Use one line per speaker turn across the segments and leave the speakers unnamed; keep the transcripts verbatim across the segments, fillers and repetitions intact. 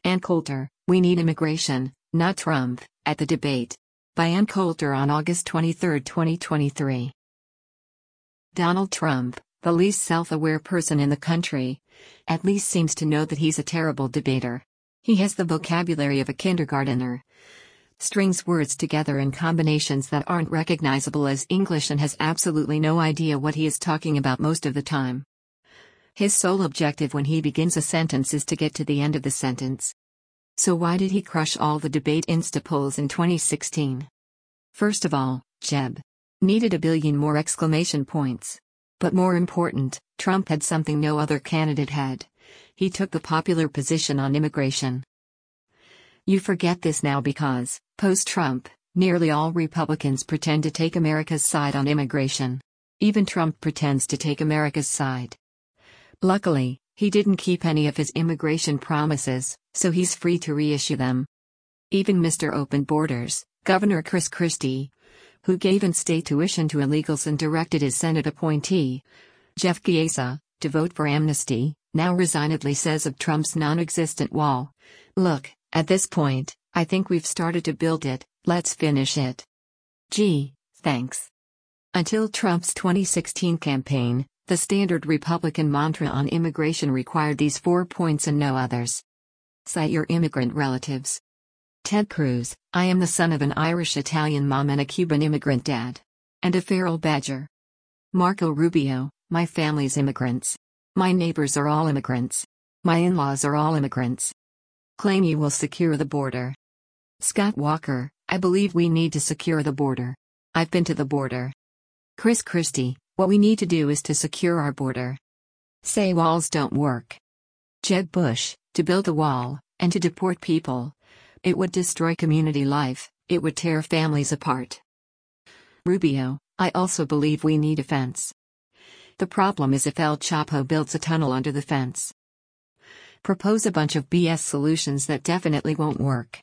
Ann Coulter, "We need immigration, not Trump," at the debate. By Ann Coulter on August twenty-third, twenty twenty-three. Donald Trump, the least self-aware person in the country, at least seems to know that he's a terrible debater. He has the vocabulary of a kindergartner, strings words together in combinations that aren't recognizable as English, and has absolutely no idea what he is talking about most of the time. His sole objective when he begins a sentence is to get to the end of the sentence. So why did he crush all the debate Insta polls in twenty sixteen? First of all, Jeb needed a billion more exclamation points. But more important, Trump had something no other candidate had. He took the popular position on immigration. You forget this now because, post-Trump, nearly all Republicans pretend to take America's side on immigration. Even Trump pretends to take America's side. Luckily, he didn't keep any of his immigration promises, so he's free to reissue them. Even Mister Open Borders, Governor Chris Christie, who gave in-state tuition to illegals and directed his Senate appointee, Jeff Chiesa, to vote for amnesty, now resignedly says of Trump's non-existent wall, "Look, at this point, I think we've started to build it, let's finish it." Gee, thanks. Until Trump's twenty sixteen campaign, the standard Republican mantra on immigration required these four points and no others. Cite your immigrant relatives. Ted Cruz, "I am the son of an Irish-Italian mom and a Cuban immigrant dad. And a feral badger." Marco Rubio, "My family's immigrants. My neighbors are all immigrants. My in-laws are all immigrants." Claim you will secure the border. Scott Walker, "I believe we need to secure the border. I've been to the border." Chris Christie, "What we need to do is to secure our border. Say walls don't work." Jeb Bush, "To build a wall, and to deport people. It would destroy community life, it would tear families apart." Rubio, "I also believe we need a fence. The problem is if El Chapo builds a tunnel under the fence." Propose a bunch of B S solutions that definitely won't work.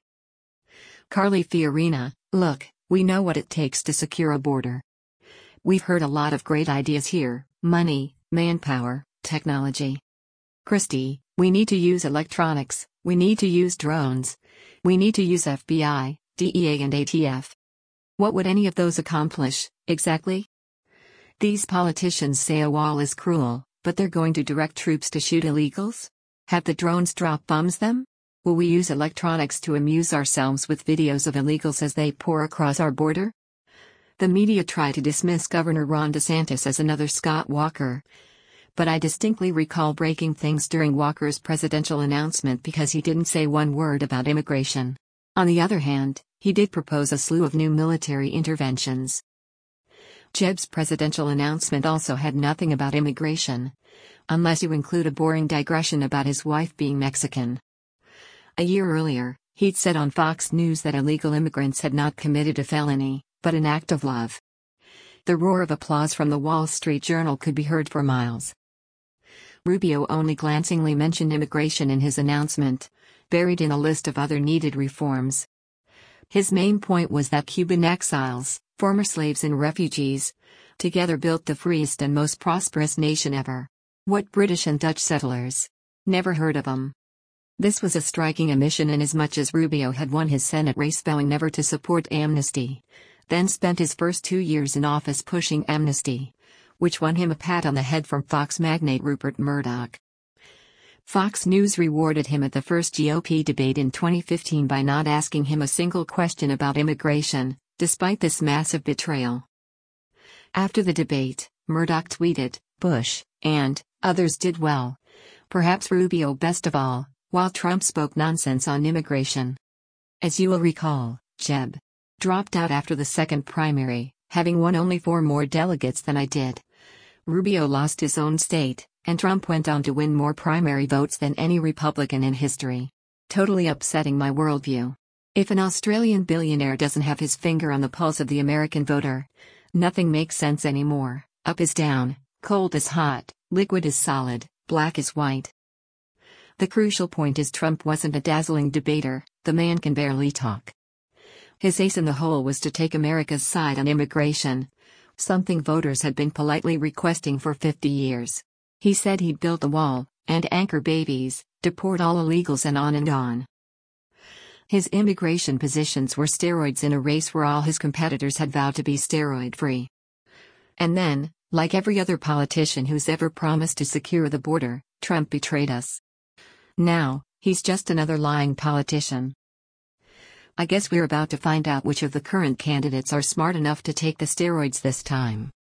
Carly Fiorina, "Look, we know what it takes to secure a border. We've heard a lot of great ideas here: money, manpower, technology." Christie, "We need to use electronics, we need to use drones, we need to use F B I, D E A and A T F. What would any of those accomplish, exactly? These politicians say a wall is cruel, but they're going to direct troops to shoot illegals? Have the drones drop bombs them? Will we use electronics to amuse ourselves with videos of illegals as they pour across our border?" The media try to dismiss Governor Ron DeSantis as another Scott Walker. But I distinctly recall breaking things during Walker's presidential announcement because he didn't say one word about immigration. On the other hand, he did propose a slew of new military interventions. Jeb's presidential announcement also had nothing about immigration, unless you include a boring digression about his wife being Mexican. A year earlier, he'd said on Fox News that illegal immigrants had not committed a felony, but an act of love. The roar of applause from the Wall Street Journal could be heard for miles. Rubio only glancingly mentioned immigration in his announcement, buried in a list of other needed reforms. His main point was that Cuban exiles, former slaves and refugees, together built the freest and most prosperous nation ever. What British and Dutch settlers? Never heard of them. This was a striking omission inasmuch as Rubio had won his Senate race vowing never to support amnesty, then spent his first two years in office pushing amnesty, which won him a pat on the head from Fox magnate Rupert Murdoch. Fox News rewarded him at the first G O P debate in twenty fifteen by not asking him a single question about immigration, despite this massive betrayal. After the debate, Murdoch tweeted, "Bush, and others did well. Perhaps Rubio best of all, while Trump spoke nonsense on immigration." As you will recall, Jeb dropped out after the second primary, having won only four more delegates than I did. Rubio lost his own state, and Trump went on to win more primary votes than any Republican in history. Totally upsetting my worldview. If an Australian billionaire doesn't have his finger on the pulse of the American voter, nothing makes sense anymore. Up is down, cold is hot, liquid is solid, black is white. The crucial point is Trump wasn't a dazzling debater, the man can barely talk. His ace in the hole was to take America's side on immigration, something voters had been politely requesting for fifty years. He said he'd build the wall, and anchor babies, deport all illegals and on and on. His immigration positions were steroids in a race where all his competitors had vowed to be steroid-free. And then, like every other politician who's ever promised to secure the border, Trump betrayed us. Now, he's just another lying politician. I guess we're about to find out which of the current candidates are smart enough to take the steroids this time.